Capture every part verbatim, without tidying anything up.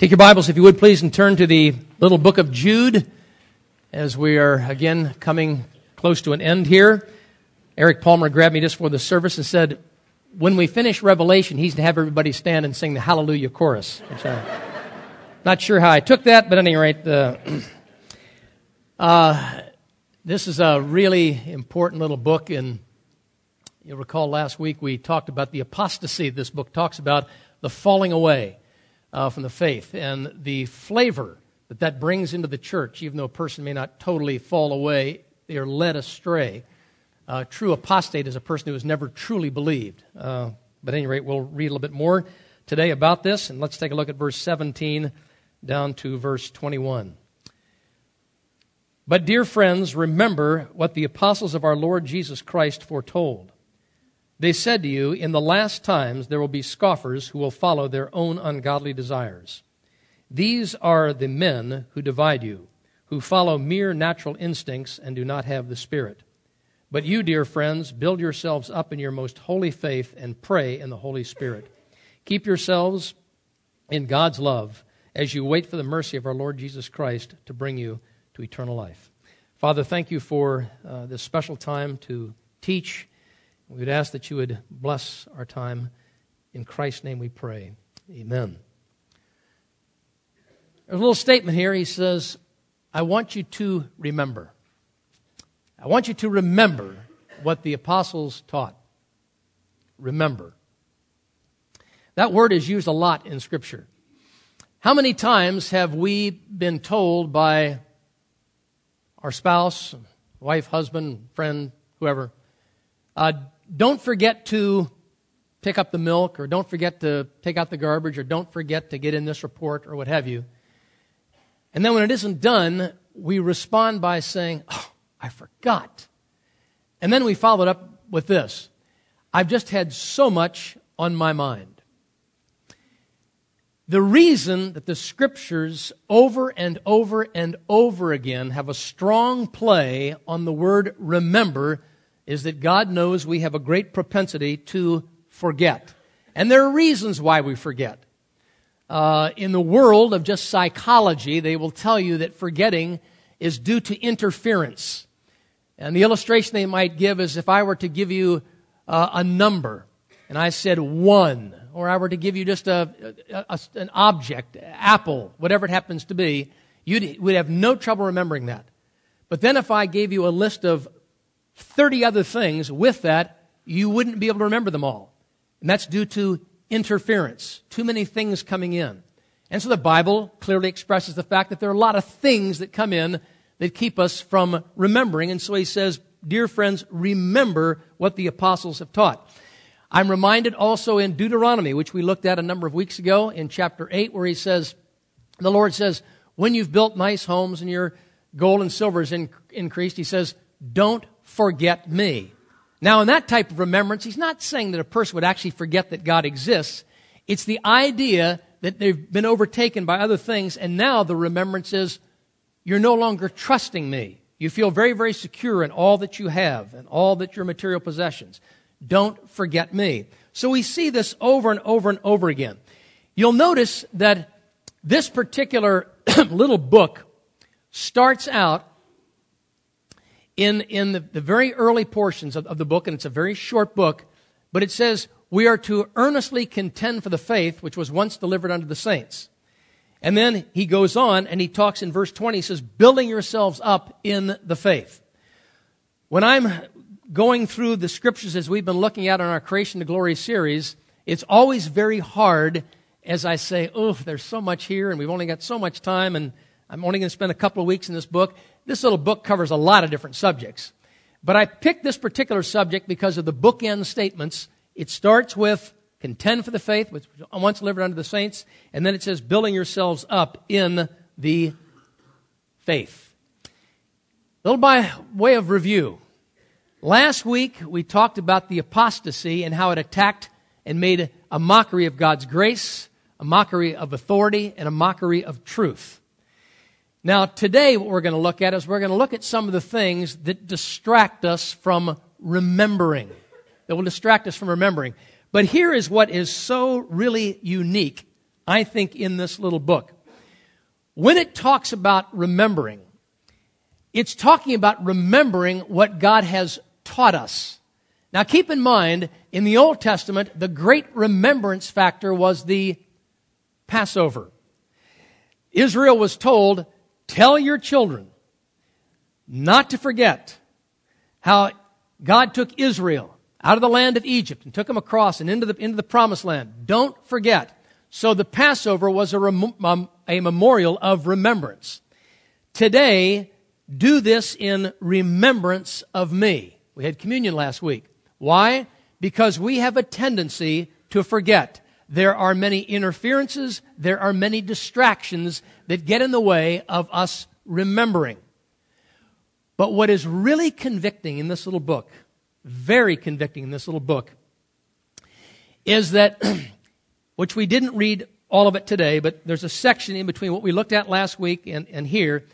Take your Bibles, if you would, please, and turn to the little book of Jude as we are, again, coming close to an end here. Eric Palmer grabbed me just before the service and said, when we finish Revelation, he's to have everybody stand and sing the Hallelujah chorus. Which I'm not sure how I took that, but at any rate, uh, uh, this is a really important little book, and you'll recall last week we talked about the apostasy. This book talks about the falling away Uh, from the faith and the flavor that that brings into the church. Even though a person may not totally fall away, they are led astray. Uh, true apostate is a person who has never truly believed. Uh, but at any rate, we'll read a little bit more today about this, and let's take a look at verse seventeen down to verse twenty-one. But dear friends, remember what the apostles of our Lord Jesus Christ foretold. They said to you, in the last times there will be scoffers who will follow their own ungodly desires. These are the men who divide you, who follow mere natural instincts and do not have the Spirit. But you, dear friends, build yourselves up in your most holy faith and pray in the Holy Spirit. Keep yourselves in God's love as you wait for the mercy of our Lord Jesus Christ to bring you to eternal life. Father, thank you for uh, this special time to teach. We would ask that you would bless our time. In Christ's name we pray. Amen. There's a little statement here. He says, I want you to remember. I want you to remember what the apostles taught. Remember. That word is used a lot in Scripture. How many times have we been told by our spouse, wife, husband, friend, whoever, uh, don't forget to pick up the milk, or don't forget to take out the garbage, or don't forget to get in this report, or what have you. And then when it isn't done, we respond by saying, oh, I forgot. And then we follow it up with this. I've just had so much on my mind. The reason that the Scriptures over and over and over again have a strong play on the word remember is that God knows we have a great propensity to forget. And there are reasons why we forget. Uh, in the world of just psychology, they will tell you that forgetting is due to interference. And the illustration they might give is if I were to give you uh, a number, and I said one, or I were to give you just a, a, a an object, apple, whatever it happens to be, you would have no trouble remembering that. But then if I gave you a list of thirty other things with that, you wouldn't be able to remember them all. And that's due to interference, too many things coming in. And so the Bible clearly expresses the fact that there are a lot of things that come in that keep us from remembering. And so he says, dear friends, remember what the apostles have taught. I'm reminded also in Deuteronomy, which we looked at a number of weeks ago in chapter eight, where he says, the Lord says, when you've built nice homes and your gold and silver is in, increased, he says, don't forget me. Now, in that type of remembrance, he's not saying that a person would actually forget that God exists. It's the idea that they've been overtaken by other things, and now the remembrance is, you're no longer trusting me. You feel very, very secure in all that you have and all that your material possessions. Don't forget me. So we see this over and over and over again. You'll notice that this particular little book starts out In, in the, the very early portions of, of the book, and it's a very short book, but it says, we are to earnestly contend for the faith which was once delivered unto the saints. And then he goes on, and he talks in verse twenty, he says, building yourselves up in the faith. When I'm going through the Scriptures as we've been looking at in our Creation to Glory series, it's always very hard as I say, oh, there's so much here, and we've only got so much time, and I'm only going to spend a couple of weeks in this book. This little book covers a lot of different subjects. But I picked this particular subject because of the bookend statements. It starts with contend for the faith, which was once delivered unto the saints, and then it says building yourselves up in the faith. A little by way of review. Last week we talked about the apostasy and how it attacked and made a mockery of God's grace, a mockery of authority, and a mockery of truth. Now, today what we're going to look at is we're going to look at some of the things that distract us from remembering, that will distract us from remembering. But here is what is so really unique I think, in this little book. When it talks about remembering, it's talking about remembering what God has taught us. Now keep in mind, in the Old Testament, the great remembrance factor was the Passover. Israel was told, tell your children not to forget how God took Israel out of the land of Egypt and took them across and into the, into the promised land. Don't forget. So the Passover was a, rem- um, a memorial of remembrance. Today, do this in remembrance of me. We had communion last week. Why? Because we have a tendency to forget. There are many interferences, there are many distractions that get in the way of us remembering. But what is really convicting in this little book, very convicting in this little book, is that, which we didn't read all of it today, but there's a section in between what we looked at last week and, and here,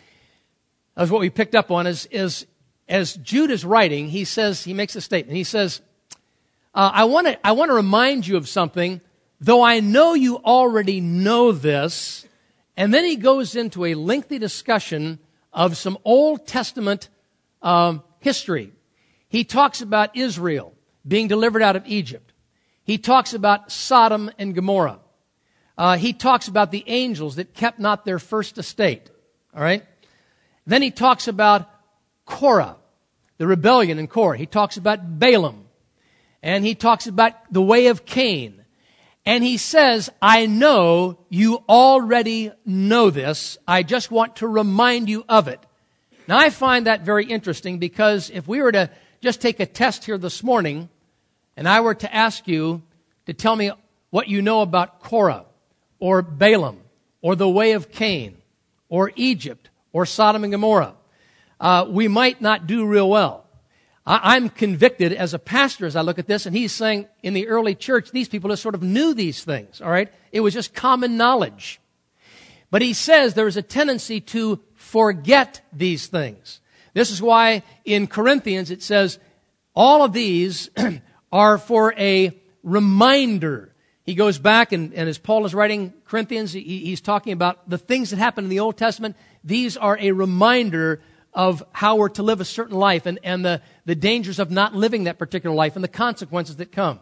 as what we picked up on, is, is as Jude is writing, he says, he makes a statement. He says, uh, I want to I want to remind you of something, though I know you already know this. And then he goes into a lengthy discussion of some Old Testament um, history. He talks about Israel being delivered out of Egypt. He talks about Sodom and Gomorrah. Uh, he talks about the angels that kept not their first estate. All right? Then he talks about Korah, the rebellion in Korah. He talks about Balaam. And he talks about the way of Cain. And he says, I know you already know this. I just want to remind you of it. Now, I find that very interesting because if we were to just take a test here this morning, and I were to ask you to tell me what you know about Korah, or Balaam, or the way of Cain, or Egypt, or Sodom and Gomorrah, uh, we might not do real well. I, I'm convicted as a pastor as I look at this, and he's saying in the early church, these people just sort of knew these things, all right? It was just common knowledge. But he says there is a tendency to forget these things. This is why in Corinthians it says, all of these are for a reminder. He goes back, and, and as Paul is writing Corinthians, he, he's talking about the things that happened in the Old Testament. These are a reminder of how we're to live a certain life and, and the, the dangers of not living that particular life and the consequences that come.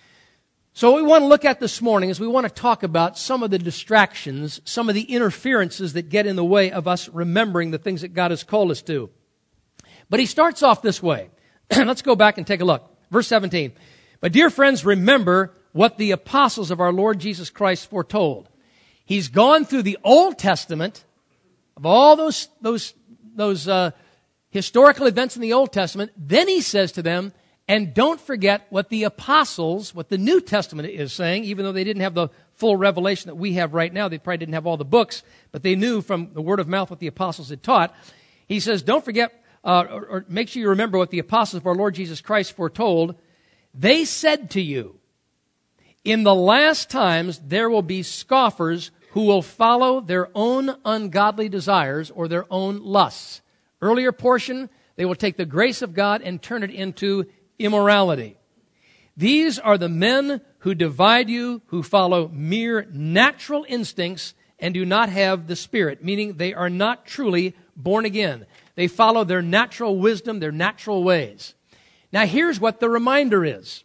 So what we want to look at this morning is we want to talk about some of the distractions, some of the interferences that get in the way of us remembering the things that God has called us to. But he starts off this way. Let's go back and take a look. Verse seventeen. But dear friends, remember what the apostles of our Lord Jesus Christ foretold. He's gone through the Old Testament of all those, those, those uh, historical events in the Old Testament. Then he says to them, and don't forget what the apostles, what the New Testament is saying, even though they didn't have the full revelation that we have right now. They probably didn't have all the books, but they knew from the word of mouth what the apostles had taught. He says, don't forget, uh, or, or make sure you remember what the apostles of our Lord Jesus Christ foretold. They said to you, in the last times there will be scoffers who will follow their own ungodly desires or their own lusts. Earlier portion, they will take the grace of God and turn it into immorality. These are the men who divide you, who follow mere natural instincts and do not have the Spirit, meaning they are not truly born again. They follow their natural wisdom, their natural ways. Now here's what the reminder is.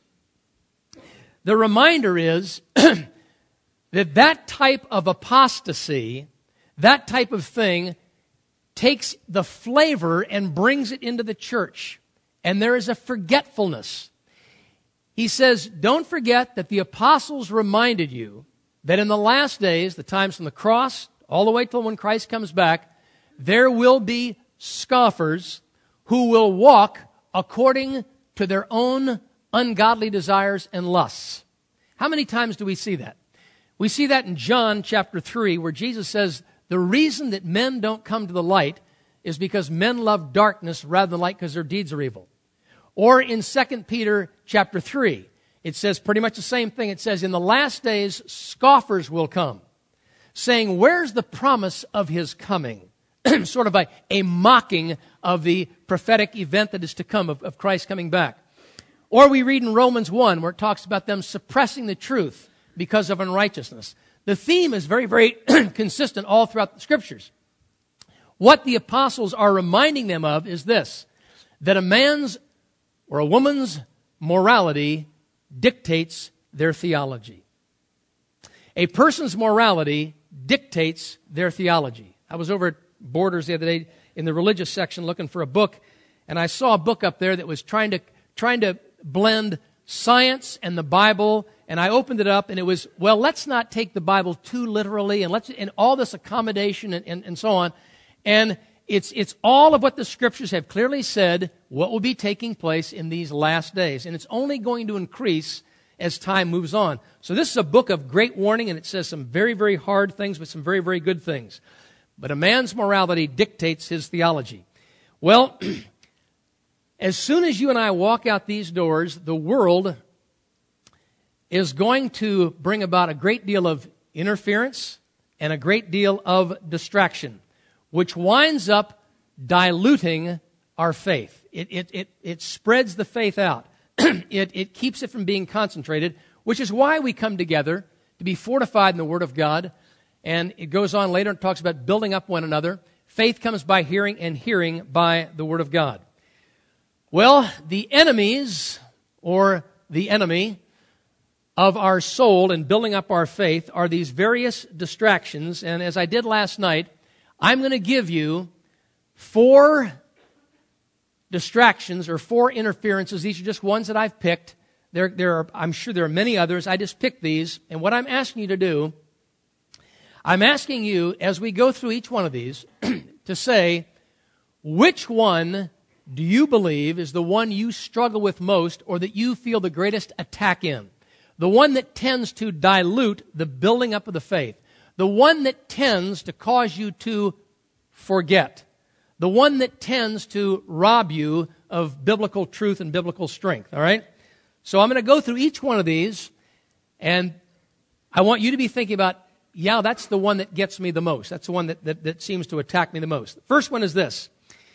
The reminder is that that type of apostasy, that type of thing, takes the flavor and brings it into the church. And there is a forgetfulness. He says, don't forget that the apostles reminded you that in the last days, the times from the cross, all the way till when Christ comes back, there will be scoffers who will walk according to their own ungodly desires and lusts. How many times do we see that? We see that in John chapter three, where Jesus says, the reason that men don't come to the light is because men love darkness rather than light because their deeds are evil. Or in Second Peter chapter three, it says pretty much the same thing. It says, in the last days, scoffers will come, saying, where's the promise of his coming? Sort of a, a mocking of the prophetic event that is to come, of, of Christ coming back. Or we read in Romans one, where it talks about them suppressing the truth because of unrighteousness. The theme is very, very consistent all throughout the Scriptures. What the apostles are reminding them of is this, that a man's or a woman's morality dictates their theology. A person's morality dictates their theology. I was over at Borders the other day in the religious section looking for a book, and I saw a book up there that was trying to trying to blend science and the Bible, and I opened it up, and it was, well, let's not take the Bible too literally, and let's and all this accommodation and, and, and so on. And it's it's all of what the Scriptures have clearly said what will be taking place in these last days, and it's only going to increase as time moves on. So this is a book of great warning, and it says some very, very hard things, but some very, very good things. But a man's morality dictates his theology. Well, as soon as you and I walk out these doors, the world is going to bring about a great deal of interference and a great deal of distraction, which winds up diluting our faith. It, it, it, it spreads the faith out. it, it keeps it from being concentrated, which is why we come together to be fortified in the Word of God. And it goes on later and talks about building up one another. Faith comes by hearing, and hearing by the Word of God. Well, the enemies, or the enemy of our soul and building up our faith are these various distractions. And as I did last night, I'm going to give you four distractions or four interferences. These are just ones that I've picked. There, there are, I'm sure there are many others. I just picked these. And what I'm asking you to do, I'm asking you, as we go through each one of these, to say, which one do you believe is the one you struggle with most or that you feel the greatest attack in? The one that tends to dilute the building up of the faith. The one that tends to cause you to forget. The one that tends to rob you of biblical truth and biblical strength. All right? So I'm going to go through each one of these, and I want you to be thinking about, yeah, that's the one that gets me the most. That's the one that, that, that seems to attack me the most. The first one is this.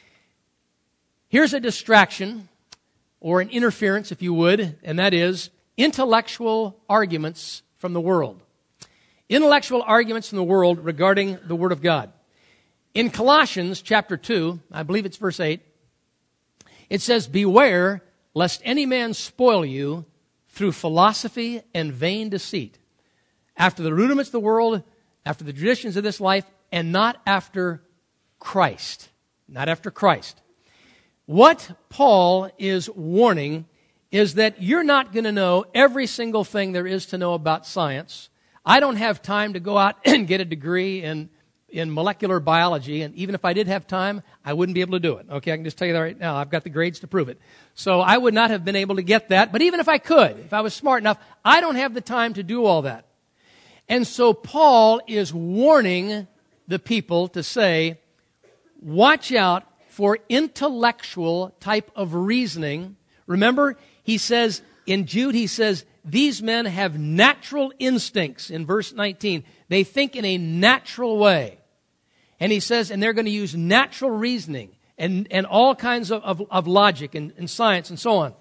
Here's a distraction, or an interference, if you would, and that is intellectual arguments from the world. Intellectual arguments from the world regarding the Word of God. In Colossians chapter two, I believe it's verse eight, it says, "Beware lest any man spoil you through philosophy and vain deceit, after the rudiments of the world, after the traditions of this life, and not after Christ." Not after Christ. What Paul is warning is that you're not going to know every single thing there is to know about science. I don't have time to go out and get a degree in, in molecular biology, and even if I did have time, I wouldn't be able to do it. Okay, I can just tell you that right now. I've got the grades to prove it. So I would not have been able to get that, but even if I could, if I was smart enough, I don't have the time to do all that. And so Paul is warning the people to say, watch out for intellectual type of reasoning. Remember, he says, in Jude, he says, these men have natural instincts. In verse nineteen, they think in a natural way. And he says, and they're going to use natural reasoning and, and all kinds of, of, of logic and, and science and so on.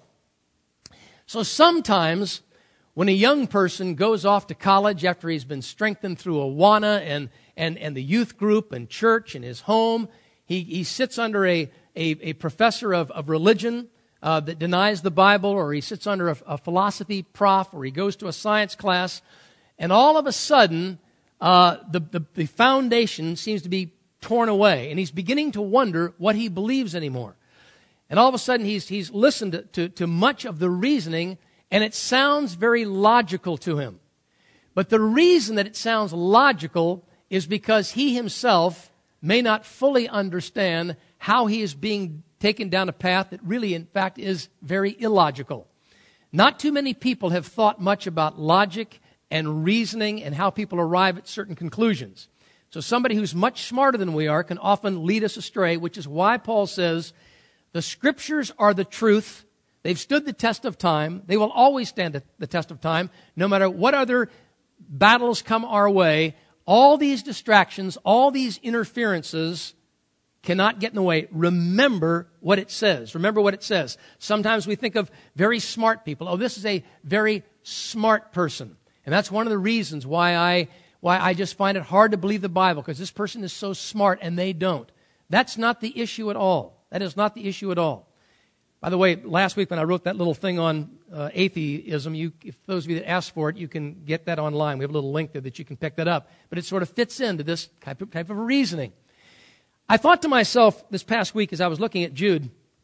So sometimes when a young person goes off to college after he's been strengthened through Awana and, and, and the youth group and church and his home, he, he sits under a, a, a professor of, of religion uh, that denies the Bible, or he sits under a, a philosophy prof, or he goes to a science class, and all of a sudden, uh, the, the, the foundation seems to be torn away, and he's beginning to wonder what he believes anymore. And all of a sudden, he's, he's listened to, to, to much of the reasoning, and it sounds very logical to him. But the reason that it sounds logical is because he himself may not fully understand how he is being taken down a path that really, in fact, is very illogical. Not too many people have thought much about logic and reasoning and how people arrive at certain conclusions. So somebody who's much smarter than we are can often lead us astray, which is why Paul says, the Scriptures are the truth. They've stood the test of time. They will always stand the test of time, no matter what other battles come our way. All these distractions, all these interferences cannot get in the way. Remember what it says. Remember what it says. Sometimes we think of very smart people. Oh, this is a very smart person. And that's one of the reasons why I why I just find it hard to believe the Bible because this person is so smart and they don't. That's not the issue at all. That is not the issue at all. By the way, last week when I wrote that little thing on uh, atheism, you, if those of you that asked for it, you can get that online. We have a little link there that you can pick that up. But it sort of fits into this type of, type of reasoning. I thought to myself this past week as I was looking at Jude,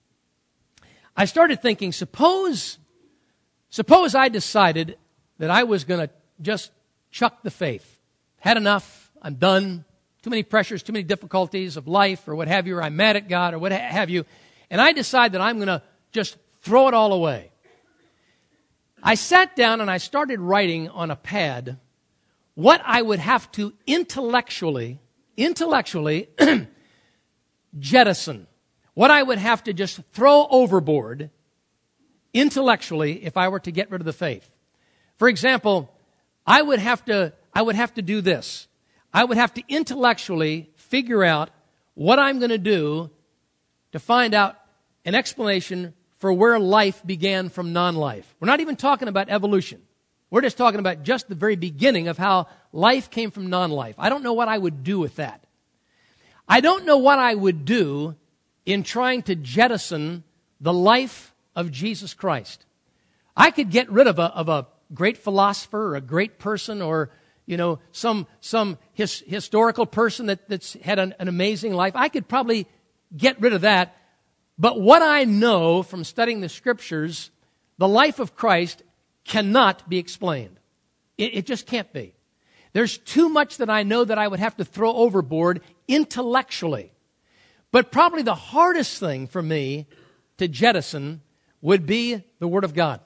I started thinking, suppose, suppose I decided that I was going to just chuck the faith. Had enough. I'm done. Too many pressures, too many difficulties of life or what have you, or I'm mad at God or what have you. And I decide that I'm going to just throw it all away. I sat down and I started writing on a pad what I would have to intellectually, intellectually jettison, what I would have to just throw overboard intellectually if I were to get rid of the faith. For example, I would have to, I would have to do this. I would have to intellectually figure out what I'm going to do to find out an explanation for where life began from non-life. We're not even talking about evolution. We're just talking about just the very beginning of how life came from non-life. I don't know what I would do with that. I don't know what I would do in trying to jettison the life of Jesus Christ. I could get rid of a, of a great philosopher or a great person or, you know, some, some his, historical person that, that's had an, an amazing life. I could probably get rid of that. But what I know from studying the Scriptures, the life of Christ cannot be explained. It, it just can't be. There's too much that I know that I would have to throw overboard intellectually. But probably the hardest thing for me to jettison would be the Word of God.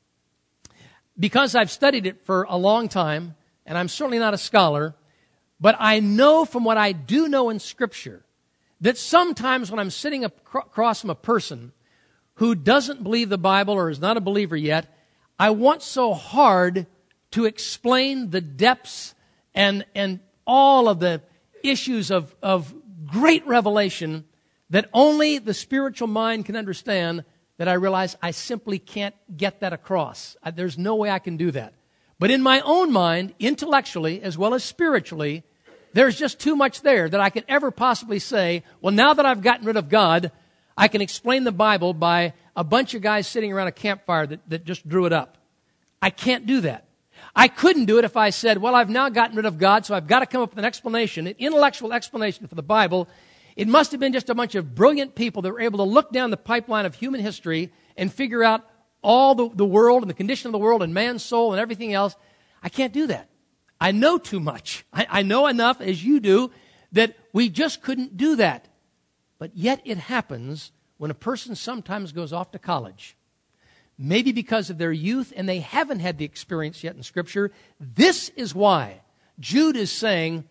Because I've studied it for a long time, and I'm certainly not a scholar, but I know from what I do know in Scripture that sometimes when I'm sitting across from a person who doesn't believe the Bible or is not a believer yet, I want so hard to explain the depths and, and all of the issues of, of great revelation that only the spiritual mind can understand, that I realize I simply can't get that across. There's no way I can do that. But in my own mind, intellectually as well as spiritually, there's just too much there that I could ever possibly say, well, now that I've gotten rid of God, I can explain the Bible by a bunch of guys sitting around a campfire that, that just drew it up. I can't do that. I couldn't do it if I said, well, I've now gotten rid of God, so I've got to come up with an explanation, an intellectual explanation for the Bible. It must have been just a bunch of brilliant people that were able to look down the pipeline of human history and figure out all the, the world and the condition of the world and man's soul and everything else. I can't do that. I know too much. I, I know enough, as you do, that we just couldn't do that. But yet it happens when a person sometimes goes off to college, maybe because of their youth and they haven't had the experience yet in Scripture. This is why Jude is saying,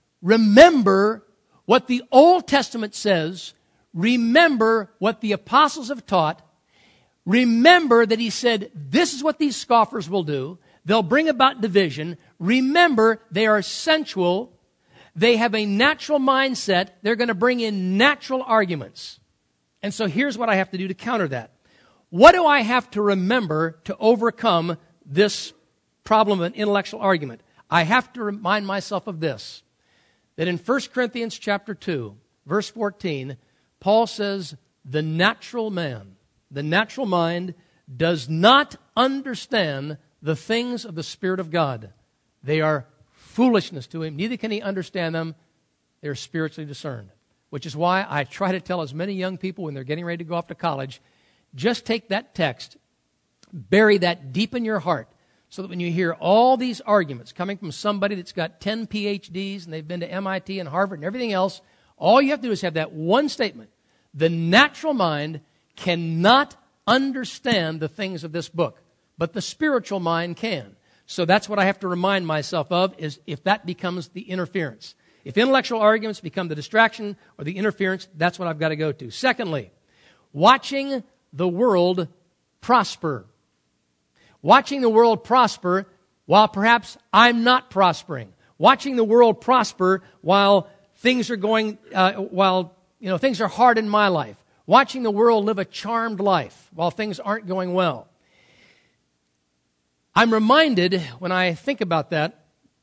remember what the Old Testament says, remember what the apostles have taught, remember that he said, this is what these scoffers will do. They'll bring about division. Remember, they are sensual. They have a natural mindset. They're going to bring in natural arguments. And so here's what I have to do to counter that. What do I have to remember to overcome this problem of an intellectual argument? I have to remind myself of this, that in First Corinthians chapter two, verse fourteen, Paul says, the natural man, the natural mind, does not understand the things of the Spirit of God. They are foolishness to him. Neither can he understand them. They are spiritually discerned. Which is why I try to tell as many young people when they're getting ready to go off to college, just take that text, bury that deep in your heart, so that when you hear all these arguments coming from somebody that's got ten P H Ds and they've been to M I T and Harvard and everything else, all you have to do is have that one statement. The natural mind cannot understand the things of this book, but the spiritual mind can. So that's what I have to remind myself of, is if that becomes the interference. If intellectual arguments become the distraction or the interference, that's what I've got to go to. Secondly, watching the world prosper. Watching the world prosper while perhaps I'm not prospering. Watching the world prosper while things are going, uh, while you know things are hard in my life. Watching the world live a charmed life while things aren't going well. I'm reminded when I think about that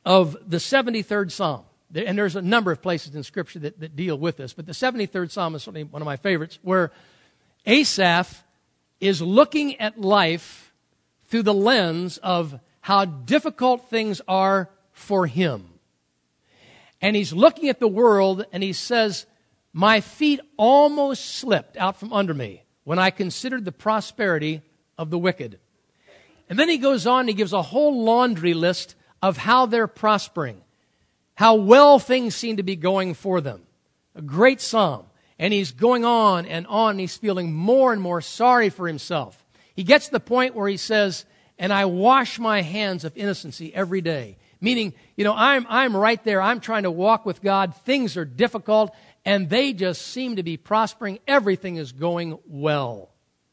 of the seventy-third Psalm. And there's a number of places in Scripture that, that deal with this, but the seventy-third Psalm is certainly one of my favorites, where Asaph is looking at life through the lens of how difficult things are for him. And he's looking at the world and he says, my feet almost slipped out from under me when I considered the prosperity of the wicked. And then he goes on and he gives a whole laundry list of how they're prospering, how well things seem to be going for them. A great psalm. And he's going on and on, and he's feeling more and more sorry for himself. He gets to the point where he says, and I wash my hands of innocency every day. Meaning, you know, I'm, I'm right there. I'm trying to walk with God. Things are difficult, and they just seem to be prospering. Everything is going well.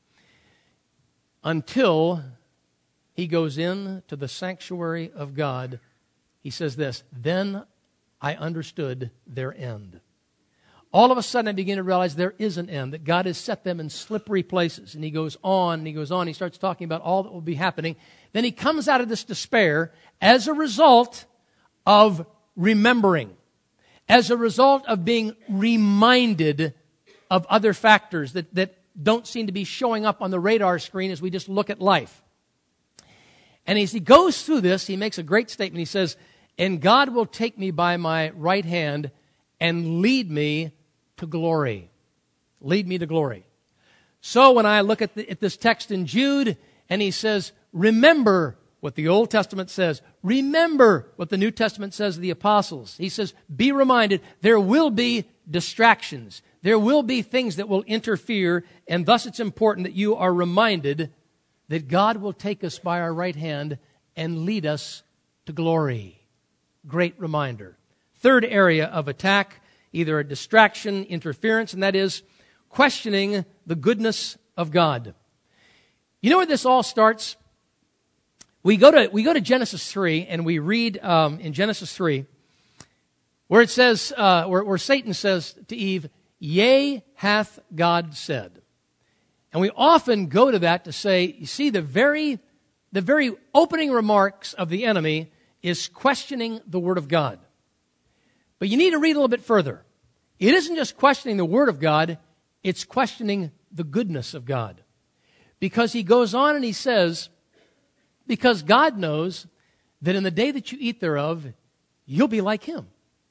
Until he goes in to the sanctuary of God. He says this, then I understood their end. All of a sudden, I begin to realize there is an end, that God has set them in slippery places. And he goes on, and he goes on. He starts talking about all that will be happening. Then he comes out of this despair as a result of remembering, as a result of being reminded of other factors that, that don't seem to be showing up on the radar screen as we just look at life. And as he goes through this, he makes a great statement. He says, and God will take me by my right hand and lead me to glory. Lead me to glory. So when I look at, the, at this text in Jude, and he says, remember what the Old Testament says. Remember what the New Testament says of the apostles. He says, be reminded, there will be distractions. There will be things that will interfere, and thus it's important that you are reminded that God will take us by our right hand and lead us to glory. Great reminder. Third area of attack, either a distraction, interference, and that is questioning the goodness of God. You know where this all starts? We go to we go to Genesis three, and we read um, in Genesis three, where it says, uh, where, where Satan says to Eve, "Yea, hath God said." And we often go to that to say, you see, the very the very opening remarks of the enemy is questioning the Word of God. But you need to read a little bit further. It isn't just questioning the Word of God, it's questioning the goodness of God. Because he goes on and he says, because God knows that in the day that you eat thereof, you'll be like Him.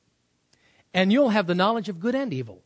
And you'll have the knowledge of good and evil.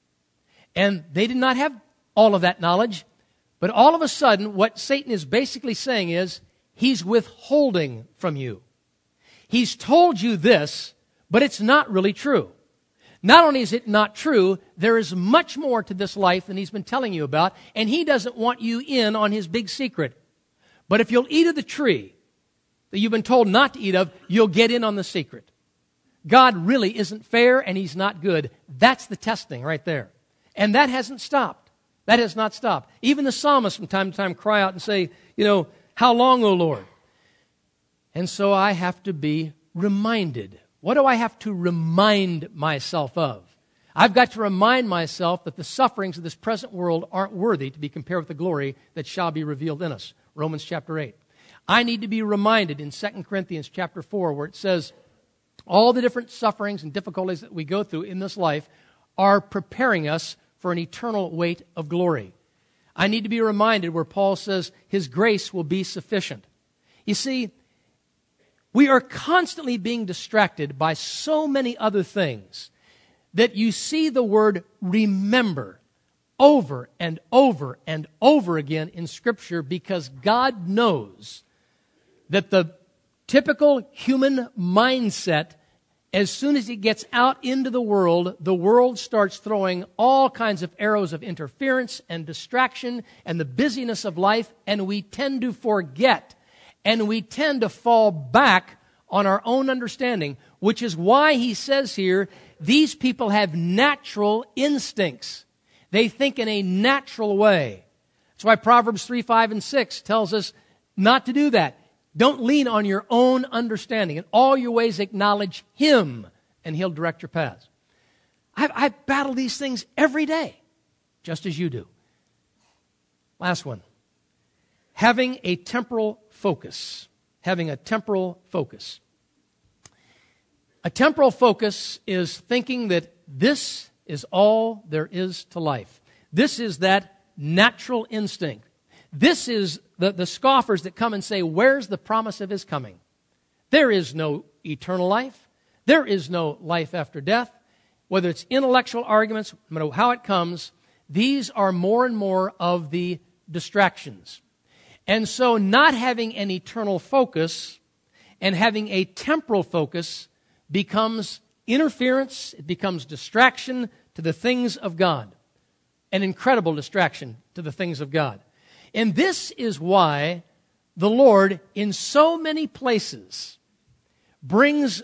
And they did not have all of that knowledge, but all of a sudden, what Satan is basically saying is, he's withholding from you. He's told you this, but it's not really true. Not only is it not true, there is much more to this life than he's been telling you about, and he doesn't want you in on his big secret. But if you'll eat of the tree that you've been told not to eat of, you'll get in on the secret. God really isn't fair, and He's not good. That's the testing right there. And that hasn't stopped. That has not stopped. Even the psalmists from time to time cry out and say, you know, how long, O Lord? And so I have to be reminded. What do I have to remind myself of? I've got to remind myself that the sufferings of this present world aren't worthy to be compared with the glory that shall be revealed in us. Romans chapter eight. I need to be reminded in Second Corinthians chapter four, where it says, all the different sufferings and difficulties that we go through in this life are preparing us for an eternal weight of glory. I need to be reminded where Paul says, His grace will be sufficient. You see, we are constantly being distracted by so many other things that you see the word remember over and over and over again in Scripture, because God knows that the typical human mindset, as soon as it gets out into the world, the world starts throwing all kinds of arrows of interference and distraction and the busyness of life, and we tend to forget, and we tend to fall back on our own understanding, which is why he says here, these people have natural instincts. They think in a natural way. That's why Proverbs three, five, and six tells us not to do that. Don't lean on your own understanding. In all your ways acknowledge Him, and He'll direct your paths. I, I battle these things every day, just as you do. Last one. Having a temporal focus. Having a temporal focus. A temporal focus is thinking that this is all there is to life. This is that natural instinct. This is the, the scoffers that come and say, where's the promise of his coming? There is no eternal life. There is no life after death. Whether it's intellectual arguments, no matter how it comes, these are more and more of the distractions. And so not having an eternal focus and having a temporal focus becomes interference, it becomes distraction to the things of God. An incredible distraction to the things of God. And this is why the Lord, in so many places, brings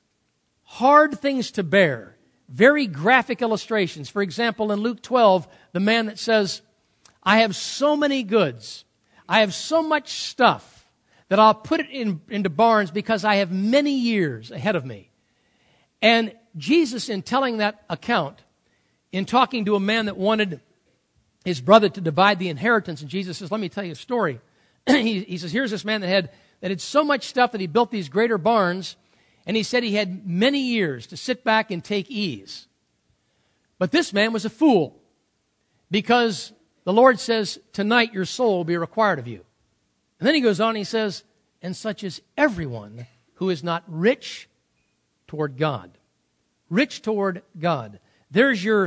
hard things to bear, very graphic illustrations. For example, in Luke twelve, the man that says, I have so many goods, I have so much stuff that I'll put it in, into barns because I have many years ahead of me. And Jesus, in telling that account, in talking to a man that wanted his brother to divide the inheritance, and Jesus says, let me tell you a story. he, he says, here's this man that had, that had so much stuff that he built these greater barns, and he said he had many years to sit back and take ease. But this man was a fool, because the Lord says, tonight your soul will be required of you. And then he goes on and he says, and such is everyone who is not rich toward God. Rich toward God. There's your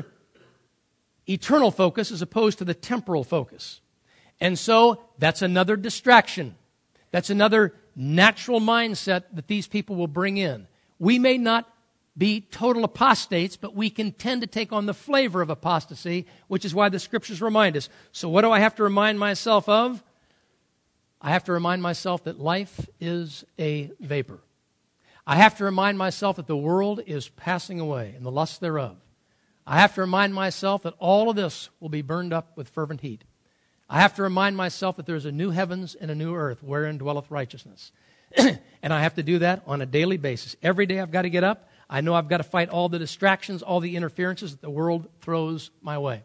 eternal focus as opposed to the temporal focus. And so that's another distraction. That's another natural mindset that these people will bring in. We may not be total apostates, but we can tend to take on the flavor of apostasy, which is why the Scriptures remind us. So what do I have to remind myself of? I have to remind myself that life is a vapor. I have to remind myself that the world is passing away and the lust thereof. I have to remind myself that all of this will be burned up with fervent heat. I have to remind myself that there's a new heavens and a new earth wherein dwelleth righteousness. And I have to do that on a daily basis. Every day I've got to get up. I know I've got to fight all the distractions, all the interferences that the world throws my way.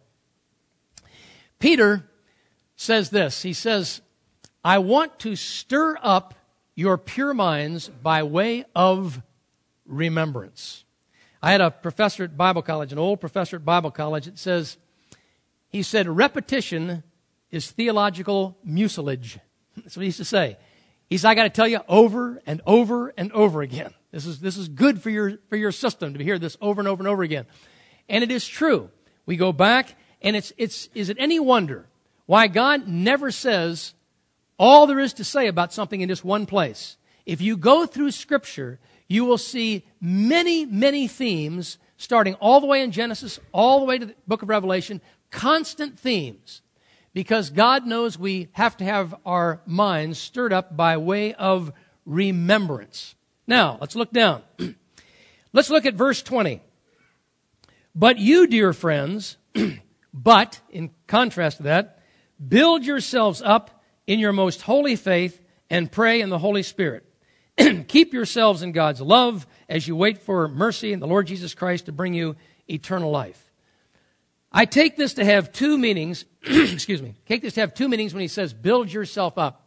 Peter says this. He says, I want to stir up your pure minds by way of remembrance. I had a professor at Bible college, an old professor at Bible college, that says, he said, repetition is theological mucilage. That's what he used to say. He said, I got to tell you over and over and over again. This is, this is good for your, for your system to hear this over and over and over again. And it is true. We go back, and it's, it's, is it any wonder why God never says all there is to say about something in just one place? If you go through Scripture, you will see many, many themes, starting all the way in Genesis, all the way to the book of Revelation, constant themes. Because God knows we have to have our minds stirred up by way of remembrance. Now, let's look down. Let's look at verse twenty. But you, dear friends, but, in contrast to that, build yourselves up in your most holy faith and pray in the Holy Spirit. Keep yourselves in God's love as you wait for mercy and the Lord Jesus Christ to bring you eternal life. I take this to have two meanings, excuse me, take this to have two meanings when he says, build yourself up.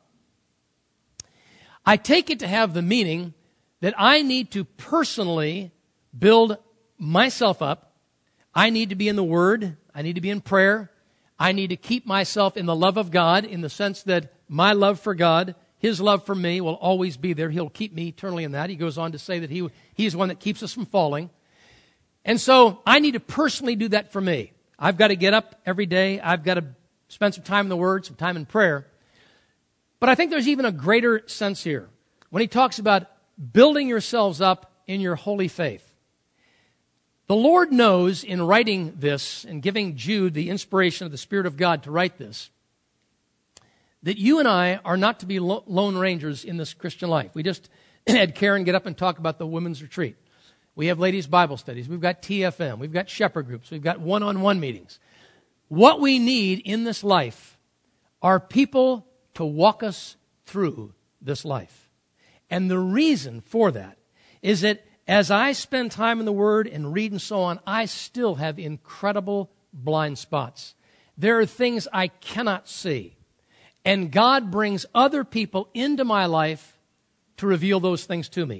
I take it to have the meaning that I need to personally build myself up. I need to be in the Word. I need to be in prayer. I need to keep myself in the love of God, in the sense that my love for God, His love for me will always be there. He'll keep me eternally in that. He goes on to say that he, He's the one that keeps us from falling. And so I need to personally do that for me. I've got to get up every day. I've got to spend some time in the Word, some time in prayer. But I think there's even a greater sense here when he talks about building yourselves up in your holy faith. The Lord knows in writing this and giving Jude the inspiration of the Spirit of God to write this, that you and I are not to be lone rangers in this Christian life. We just had Karen get up and talk about the women's retreat. We have ladies' Bible studies. We've got T F M. We've got shepherd groups. We've got one-on-one meetings. What we need in this life are people to walk us through this life. And the reason for that is that as I spend time in the Word and read and so on, I still have incredible blind spots. There are things I cannot see. And God brings other people into my life to reveal those things to me.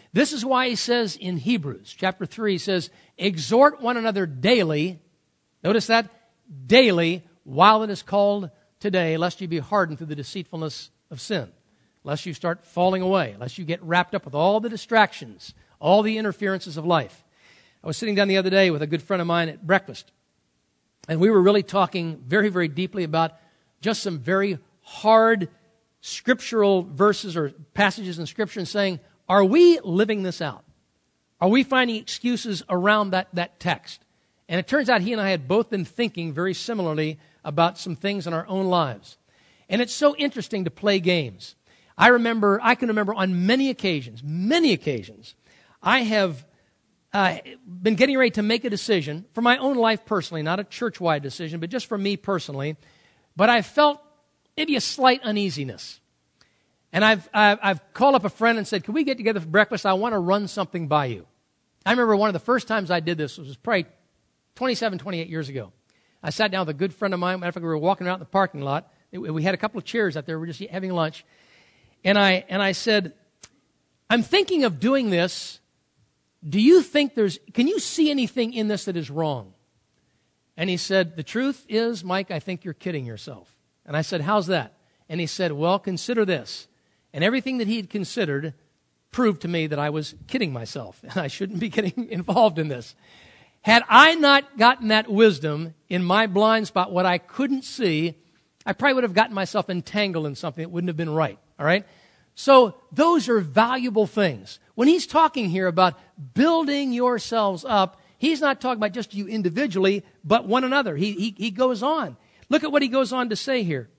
This is why he says in Hebrews chapter three, he says, exhort one another daily. Notice that? Daily, while it is called today, lest you be hardened through the deceitfulness of sin. Lest you start falling away. Lest you get wrapped up with all the distractions, all the interferences of life. I was sitting down the other day with a good friend of mine at breakfast. And we were really talking very, very deeply about just some very hard scriptural verses or passages in Scripture and saying, are we living this out? Are we finding excuses around that, that text? And it turns out he and I had both been thinking very similarly about some things in our own lives. And it's so interesting to play games. I remember, I can remember on many occasions, many occasions, I have uh, been getting ready to make a decision for my own life personally, not a church-wide decision, but just for me personally. But I felt maybe a slight uneasiness. And I've, I've, I've called up a friend and said, can we get together for breakfast? I want to run something by you. I remember one of the first times I did this was probably twenty-seven, twenty-eight years ago. I sat down with a good friend of mine. Matter of fact, we were walking around in the parking lot. We had a couple of chairs out there. We were just having lunch. And I, and I said, I'm thinking of doing this. Do you think there's, can you see anything in this that is wrong? And he said, the truth is, Mike, I think you're kidding yourself. And I said, how's that? And he said, well, consider this. And everything that he had considered proved to me that I was kidding myself. And I shouldn't be getting involved in this. Had I not gotten that wisdom in my blind spot, what I couldn't see, I probably would have gotten myself entangled in something that wouldn't have been right. All right? So those are valuable things. When he's talking here about building yourselves up, he's not talking about just you individually, but one another. He, he, he goes on. Look at what he goes on to say here.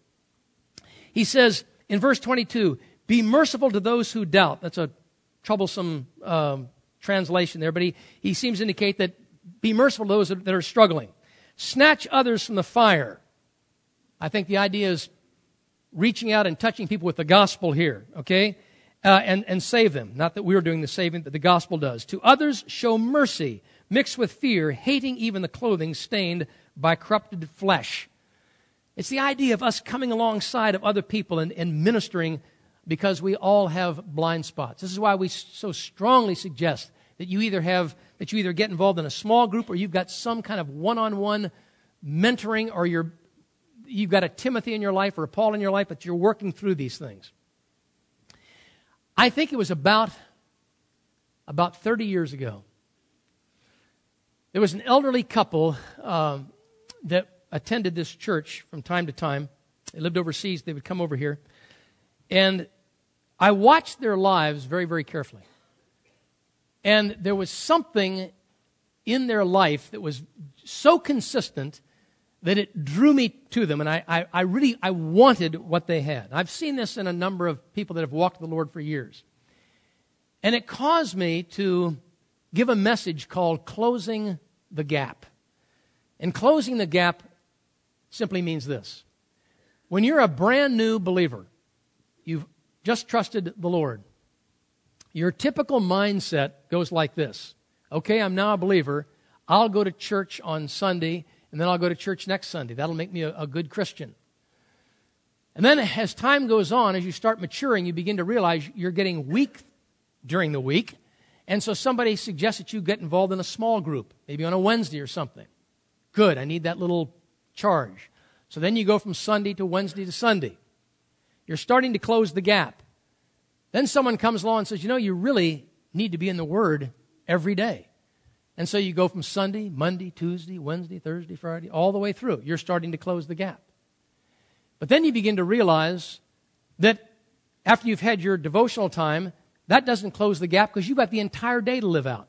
He says in verse twenty-two, be merciful to those who doubt. That's a troublesome um, translation there, but he, he seems to indicate that be merciful to those that are struggling. Snatch others from the fire. I think the idea is reaching out and touching people with the gospel here, okay? Uh, and, and save them. Not that we're doing the saving, but the gospel does. To others, show mercy, mixed with fear, hating even the clothing stained by corrupted flesh. It's the idea of us coming alongside of other people and, and ministering because we all have blind spots. This is why we so strongly suggest that you either have, that you either get involved in a small group or you've got some kind of one-on-one mentoring or you're You've got a Timothy in your life or a Paul in your life, but you're working through these things. I think it was about, about thirty years ago. There was an elderly couple um, that attended this church from time to time. They lived overseas. They would come over here. And I watched their lives very, very carefully. And there was something in their life that was so consistent that it drew me to them, and I, I, I really, I wanted what they had. I've seen this in a number of people that have walked with the Lord for years. And it caused me to give a message called Closing the Gap. And closing the gap simply means this. When you're a brand new believer, you've just trusted the Lord, your typical mindset goes like this. Okay, I'm now a believer. I'll go to church on Sunday, and then I'll go to church next Sunday. That'll make me a, a good Christian. And then as time goes on, as you start maturing, you begin to realize you're getting weak during the week. And so somebody suggests that you get involved in a small group, maybe on a Wednesday or something. Good, I need that little charge. So then you go from Sunday to Wednesday to Sunday. You're starting to close the gap. Then someone comes along and says, you know, you really need to be in the Word every day. And so you go from Sunday, Monday, Tuesday, Wednesday, Thursday, Friday, all the way through. You're starting to close the gap. But then you begin to realize that after you've had your devotional time, that doesn't close the gap because you've got the entire day to live out.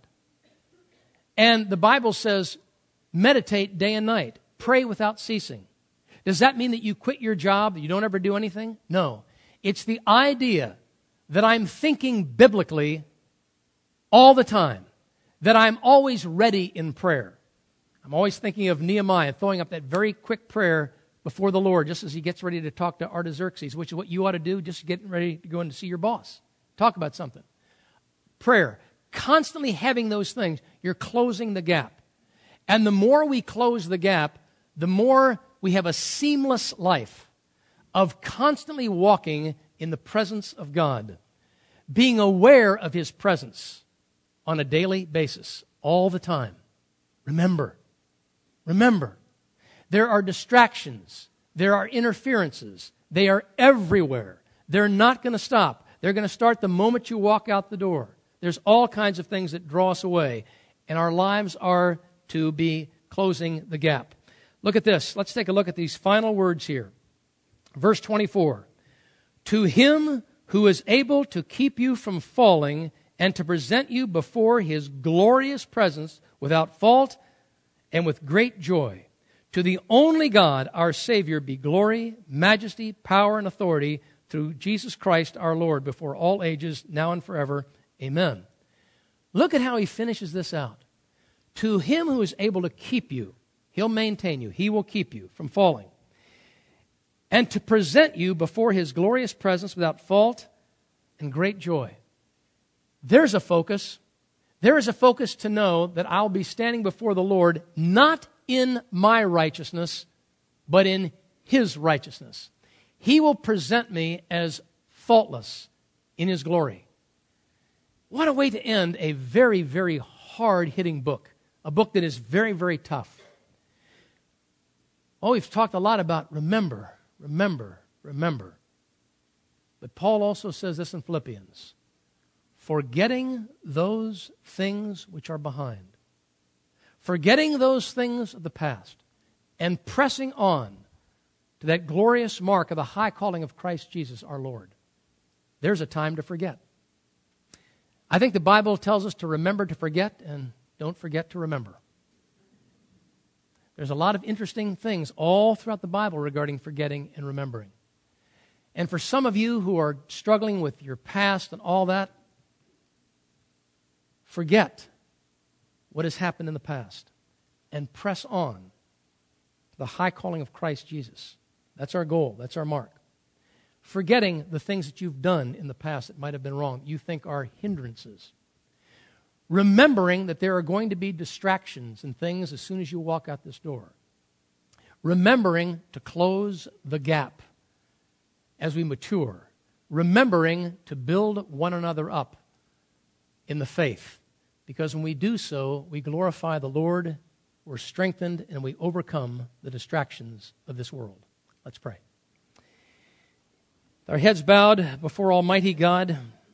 And the Bible says, meditate day and night. Pray without ceasing. Does that mean that you quit your job, you don't ever do anything? No. It's the idea that I'm thinking biblically all the time. That I'm always ready in prayer. I'm always thinking of Nehemiah throwing up that very quick prayer before the Lord just as he gets ready to talk to Artaxerxes, which is what you ought to do just getting ready to go in to see your boss. Talk about something. Prayer. Constantly having those things, you're closing the gap. And the more we close the gap, the more we have a seamless life of constantly walking in the presence of God. being aware of His presence on a daily basis, all the time. Remember. Remember. There are distractions. There are interferences. They are everywhere. They're not going to stop. They're going to start the moment you walk out the door. There's all kinds of things that draw us away, and our lives are to be closing the gap. Look at this. Let's take a look at these final words here. Verse twenty-four. To Him who is able to keep you from falling and to present you before His glorious presence without fault and with great joy. To the only God, our Savior, be glory, majesty, power, and authority through Jesus Christ our Lord before all ages, now and forever. Amen. Look at how he finishes this out. To Him who is able to keep you, He'll maintain you. He will keep you from falling. And to present you before His glorious presence without fault and great joy. There's a focus. There is a focus to know that I'll be standing before the Lord not in my righteousness, but in His righteousness. He will present me as faultless in His glory. What a way to end a very, very hard-hitting book. A book that is very, very tough. Oh, we've talked a lot about remember, remember, remember. But Paul also says this in Philippians. Forgetting those things which are behind. Forgetting those things of the past. And pressing on to that glorious mark of the high calling of Christ Jesus our Lord. There's a time to forget. I think the Bible tells us to remember to forget and don't forget to remember. There's a lot of interesting things all throughout the Bible regarding forgetting and remembering. And for some of you who are struggling with your past and all that, forget what has happened in the past and press on to the high calling of Christ Jesus. That's our goal. That's our mark. Forgetting the things that you've done in the past that might have been wrong, you think are hindrances. Remembering that there are going to be distractions and things as soon as you walk out this door. Remembering to close the gap as we mature. Remembering to build one another up in the faith. Because when we do so, we glorify the Lord, we're strengthened, and we overcome the distractions of this world. Let's pray. With our heads bowed before Almighty God,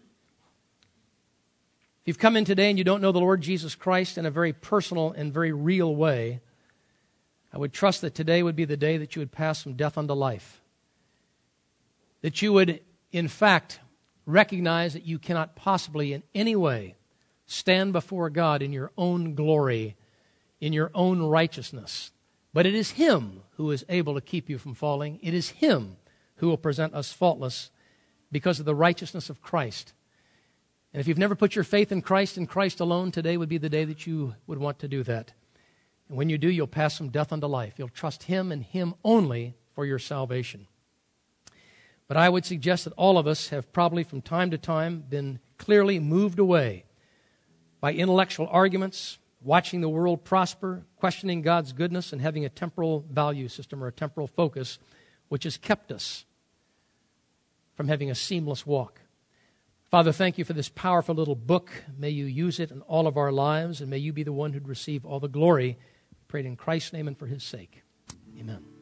if you've come in today and you don't know the Lord Jesus Christ in a very personal and very real way, I would trust that today would be the day that you would pass from death unto life. That you would, in fact, recognize that you cannot possibly in any way stand before God in your own glory, in your own righteousness. But it is Him who is able to keep you from falling. It is Him who will present us faultless because of the righteousness of Christ. And if you've never put your faith in Christ and Christ alone, today would be the day that you would want to do that. And when you do, you'll pass from death unto life. You'll trust Him and Him only for your salvation. But I would suggest that all of us have probably from time to time been clearly moved away by intellectual arguments, watching the world prosper, questioning God's goodness, and having a temporal value system or a temporal focus, which has kept us from having a seamless walk. Father, thank you for this powerful little book. May you use it in all of our lives, and may you be the one who'd receive all the glory. Prayed in Christ's name and for His sake. Amen.